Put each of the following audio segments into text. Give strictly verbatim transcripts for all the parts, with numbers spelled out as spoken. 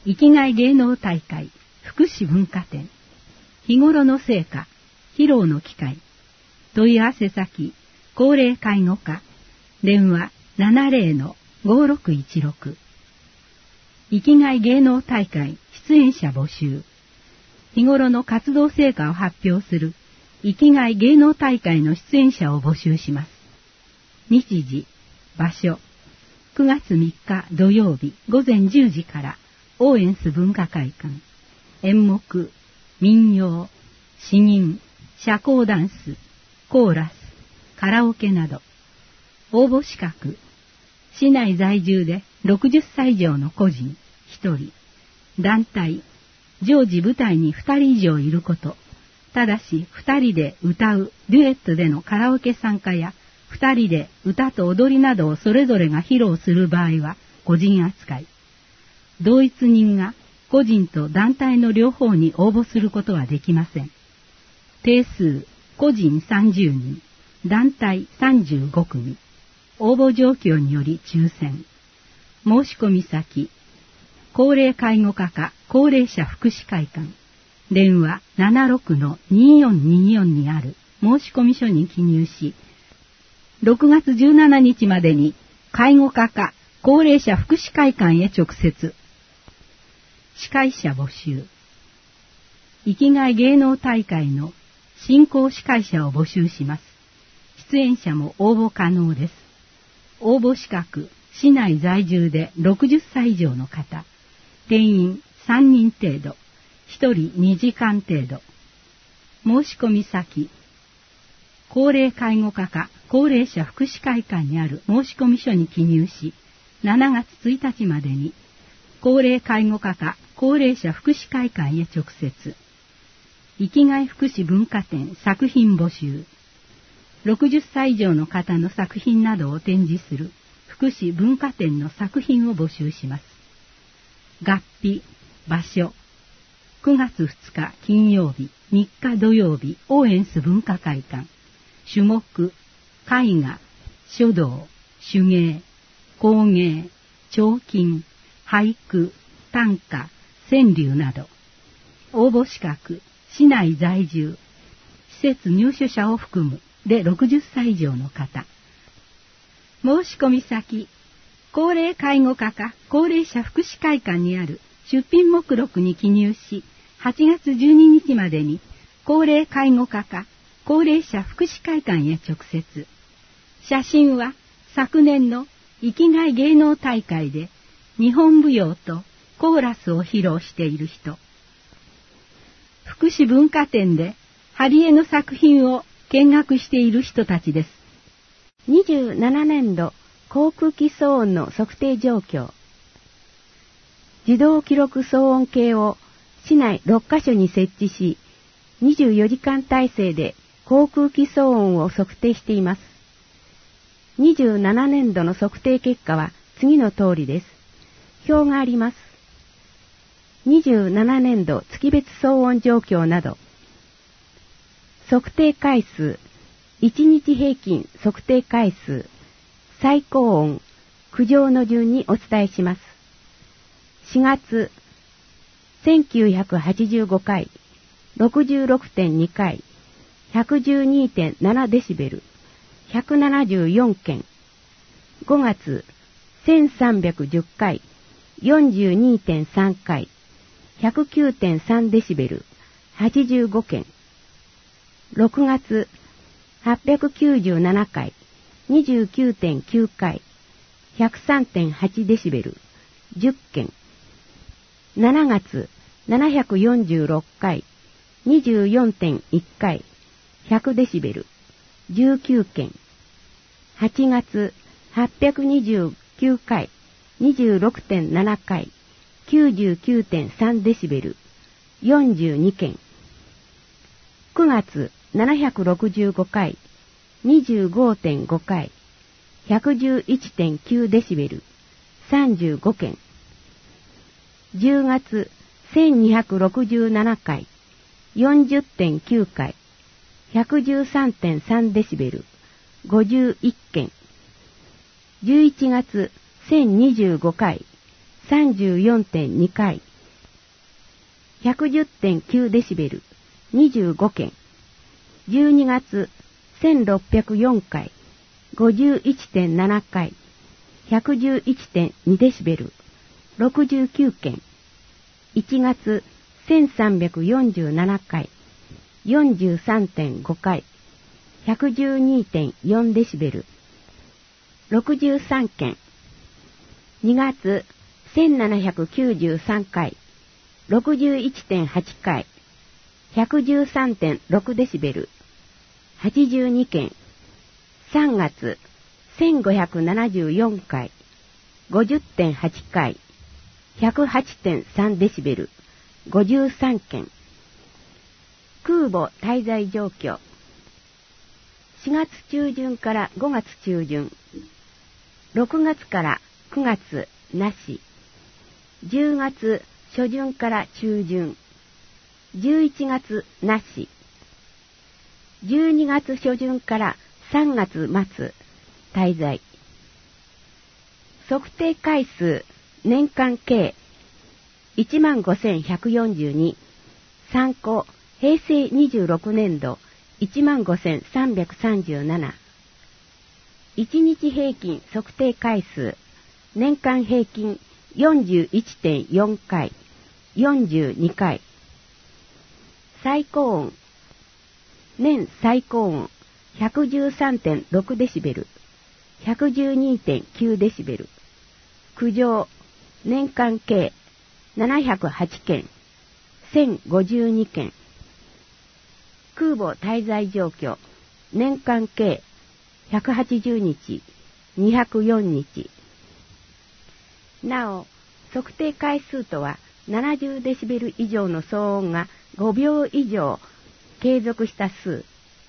生きがい芸能大会福祉文化展、日頃の成果、披露の機会、問い合わせ先、高齢介護課、電話 ななゼロのごろくいちろく。生きがい芸能大会出演者募集。日頃の活動成果を発表する生きがい芸能大会の出演者を募集します。日時、場所、くがつみっか土曜日ごぜんじゅうじからオーエンス文化会館。演目、民謡、詩吟、社交ダンス、コーラス、カラオケなど。応募資格、市内在住でろくじゅっさい以上の個人ひとり、団体、常時舞台にふたり以上いること。ただしふたりで歌うデュエットでのカラオケ参加やふたりで歌と踊りなどをそれぞれが披露する場合は個人扱い。同一人が個人と団体の両方に応募することはできません。定数、個人さんじゅうにん、団体さんじゅうごくみ。応募状況により抽選。申し込み先、高齢介護課か高齢者福祉会館。電話 ななろくのによんによん にある申込書に記入し、ろくがつじゅうしちにちまでに介護課か高齢者福祉会館へ直接。司会者募集。生きがい芸能大会の進行司会者を募集します。出演者も応募可能です。応募資格、市内在住でろくじゅっさい以上の方。定員さんにん程度。ひとりにじかん程度。申し込み先、高齢介護課か高齢者福祉会館にある申込書に記入し、しちがつついたちまでに高齢介護課か高齢者福祉会館へ直接。生きがい福祉文化展作品募集。ろくじゅっさい以上の方の作品などを展示する福祉文化展の作品を募集します。月日、場所、くがつふつか金曜日、みっか土曜日、オーエンス文化会館。種目、絵画、書道、手芸、工芸、彫金、俳句、短歌、川柳など。応募資格、市内在住、施設入所者を含むでろくじゅっさい以上の方。申し込み先、高齢介護課か高齢者福祉会館にある出品目録に記入し、はちがつじゅうににちまでに高齢介護課か高齢者福祉会館へ直接。写真は昨年の生きがい芸能大会で日本舞踊とコーラスを披露している人。福祉文化展で貼り絵の作品を見学している人たちです。 にじゅうななねんど航空機騒音の測定状況。自動記録騒音計を市内ろっかしょに設置し、にじゅうよじかん体制で航空機騒音を測定しています。にじゅうななねんどの測定結果は次の通りです。表があります。にじゅうななねんど月別騒音状況など。測定回数、いちにち平均測定回数、最高音、苦情の順にお伝えします。しがつ、せんきゅうひゃくはちじゅうごかい、ろくじゅうろくてんにかい、ひゃくじゅうにてんななデシベル、ひゃくななじゅうよんけん。ごがつ、せんさんびゃくじゅっかい、よんじゅうにてんさんかい、ひゃくきゅうてんさんデシベル、はちじゅうごけん。ろくがつ、はっぴゃくきゅうじゅうななかい、にじゅうきゅうてんきゅうかい、ひゃくさんてんはちデシベル、じゅっけん。しちがつ、ななひゃくよんじゅうろっかい、にじゅうよんてんいっかい、ひゃくデシベル、じゅうきゅうけん。はちがつ、はっぴゃくにじゅうきゅうかい、にじゅうろくてんななかい、きゅうじゅうきゅうてんさんデシベル、よんじゅうにけん。くがつ、ななひゃくろくじゅうごかい、にじゅうごてんごかい、ひゃくじゅういちてんきゅうデシベル、さんじゅうごけん。じゅうがつ、せんにひゃくろくじゅうななかい、よんじゅってんきゅうかい、ひゃくじゅうさんてんさんデシベル、ごじゅういっけん。じゅういちがつ、せんにじゅうごかい、さんじゅうよんてんにかい、 ひゃくじゅってんきゅうデシベル、にじゅうごけん。じゅうにがつ、せんろっぴゃくよんかい、ごじゅういってんななかい、ひゃくじゅういってんにデシベル、ろくじゅうきゅうけん。いちがつ、せんさんびゃくよんじゅうななかい、よんじゅうさんてんごかい、ひゃくじゅうにてんよんデシベル、ろくじゅうさんけん。にがつ、せんななひゃくきゅうじゅうさんかい、ろくじゅういってんはちかい、ひゃくじゅうさんてんろくデシベル、はちじゅうにけん。さんがつ、せんごひゃくななじゅうよんかい、ごじゅってんはちかい、ひゃくはちてんさんデシベル、ごじゅうさんけん。空母滞在状況。しがつ中旬からごがつ中旬、ろくがつからくがつなし、じゅうがつ初旬から中旬、じゅういちがつなし、じゅうにがつ初旬からさんがつ末滞在。測定回数年間計いちまんごせんひゃくよんじゅうに、参考へいせいにじゅうろくねんどいちまんごせんさんびゃくさんじゅうなな。いちにち平均測定回数年間平均 よんじゅういってんよんかい、よんじゅうにかい。最高音年最高音 ひゃくじゅうさんてんろくデシベル、ひゃくじゅうにてんきゅうデシベル。苦情年間計ななひゃくはちけん、せんごじゅうにけん。空母滞在状況年間計ひゃくはちじゅうにち、にひゃくよんにち。なお、測定回数とはななじゅうデシベル以上の騒音がごびょう以上継続した数。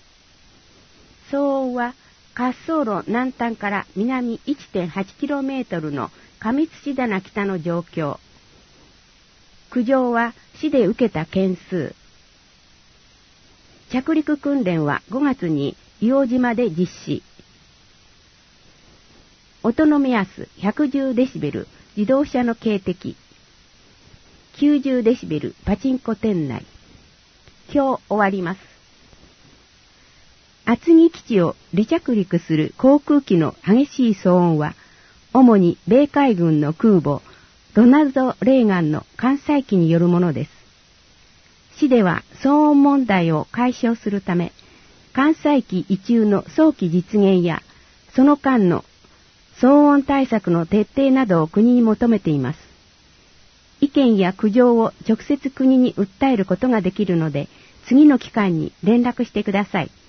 騒音は滑走路南端から南 いってんはちキロメートル の上土棚北の状況。苦情は市で受けた件数。着陸訓練はごがつに硫黄島で実施。音の目安ひゃくじゅうデシベル自動車の警笛。きゅうじゅうデシベルパチンコ店内。今日終わります。厚木基地を離着陸する航空機の激しい騒音は、主に米海軍の空母ロナルド・レーガンの艦載機によるものです。市では騒音問題を解消するため、艦載機移駐の早期実現や、その間の騒音対策の徹底などを国に求めています。意見や苦情を直接国に訴えることができるので、次の機関に連絡してください。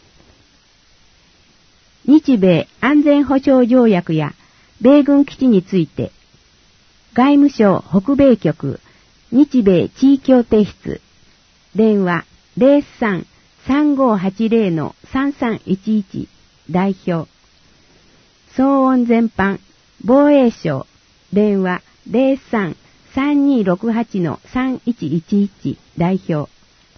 日米安全保障条約や米軍基地について、外務省北米局日米地位協定室、電話 ゼロさん さんごはちゼロ さんさんいちいち 代表。騒音全般防衛省、電話 ゼロさん さんにろくはち さんいちいちいち 代表。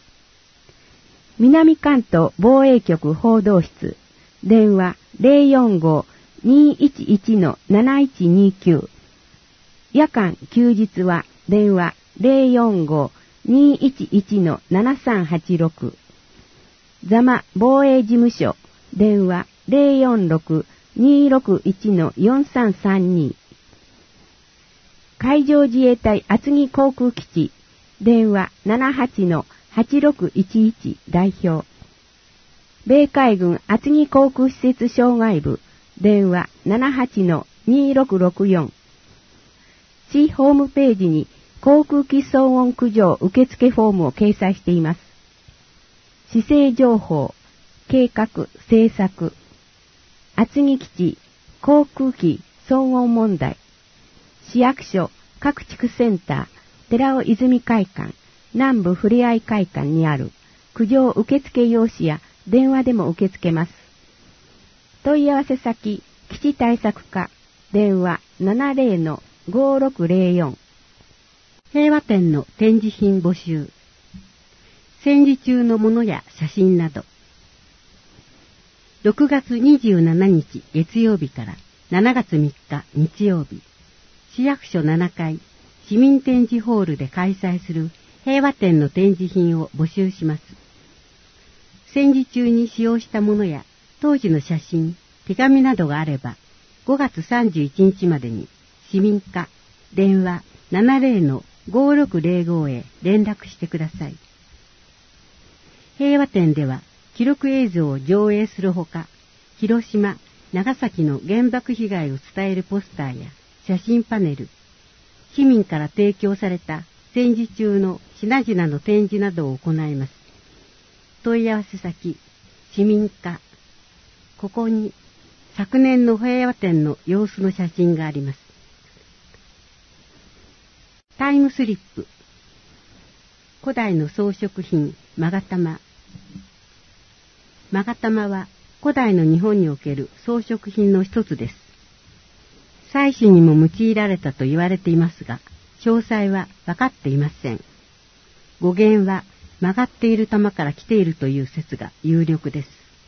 南関東防衛局報道室、電話 ゼロよんご にいちいち なないちにきゅう。夜間休日は電話 ゼロよんご にいちいち ななさんはちろく。座間防衛事務所、電話 ゼロよんろく にろくいち よんさんさんに。海上自衛隊厚木航空基地、電話 ななはち はちろくいちいち 代表。米海軍厚木航空施設障害部、電話 ななはち にろくろくよん。市ホームページに航空機騒音苦情受付フォームを掲載しています。市政情報、計画、政策、厚木基地、航空機騒音問題、市役所、各地区センター、寺尾泉会館、南部ふれあい会館にある苦情受付用紙や電話でも受け付けます。問い合わせ先、基地対策課、電話 ななゼロのごろくゼロよん。 平和展の展示品募集。戦時中のものや写真など。ろくがつにじゅうしちにち月曜日からしちがつみっか日曜日、市役所ななかい市民展示ホールで開催する平和展の展示品を募集します。戦時中に使用したものや当時の写真、手紙などがあれば、ごがつさんじゅういちにちまでに市民課電話 ななぜろのごろくぜろご へ連絡してください。平和展では記録映像を上映するほか、広島、長崎の原爆被害を伝えるポスターや写真パネル、市民から提供された戦時中の品々の展示などを行います。問い合わせ先、市民課。ここに昨年の平和展の様子の写真があります。タイムスリップ。古代の装飾品、勾玉。勾玉は古代の日本における装飾品の一つです。祭祀にも用いられたと言われていますが、詳細は分かっていません。語源は曲がっている玉から来ているという説が有力です。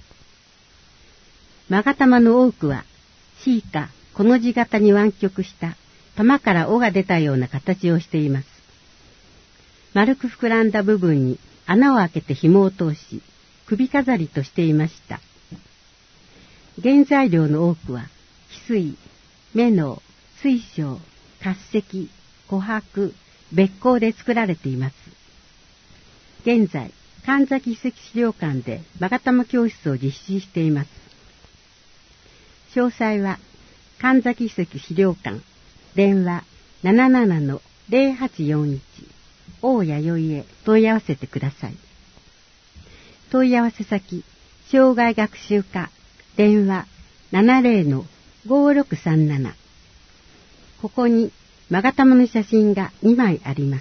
勾玉の多くは C かこの字型に湾曲した玉から尾が出たような形をしています。丸く膨らんだ部分に穴を開けて紐を通し、首飾りとしていました。原材料の多くは翡翠、メノウ、水晶、滑石、琥珀、べっ甲で作られています。現在、神崎遺跡資料館で勾玉教室を実施しています。詳細は、神崎遺跡資料館、電話 ななななのぜろはちよんいち、大弥生へ問い合わせてください。問い合わせ先、障害学習課、電話 ななぜろのごろくさんなな。ここに、勾玉の写真がにまいあります。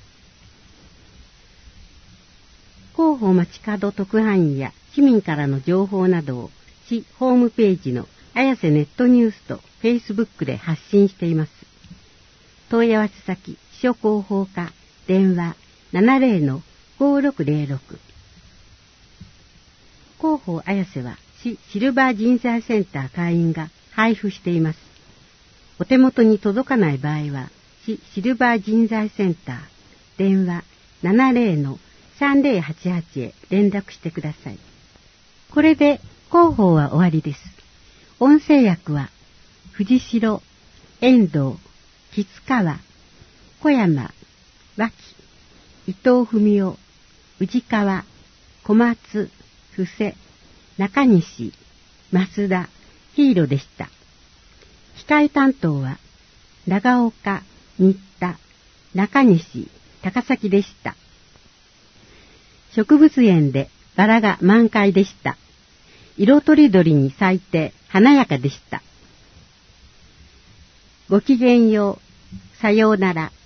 広報街角特派員や市民からの情報などを市ホームページの綾瀬ネットニュースとフェイスブックで発信しています。問い合わせ先、秘書広報課、電話 ななぜろのごろくぜろろく。広報綾瀬は市シルバー人材センター会員が配布しています。お手元に届かない場合は、市シルバー人材センター、電話 ななぜろのさんぜろはちはち へ連絡してください。これで広報は終わりです。音声訳は、藤代、遠藤、吉川、小山、脇、伊藤文夫、宇治川、小松、布施、中西、増田、ヒーロでした。機械担当は、長岡、新田、中西、高崎でした。植物園でバラが満開でした。色とりどりに咲いて華やかでした。ごきげんよう、さようなら。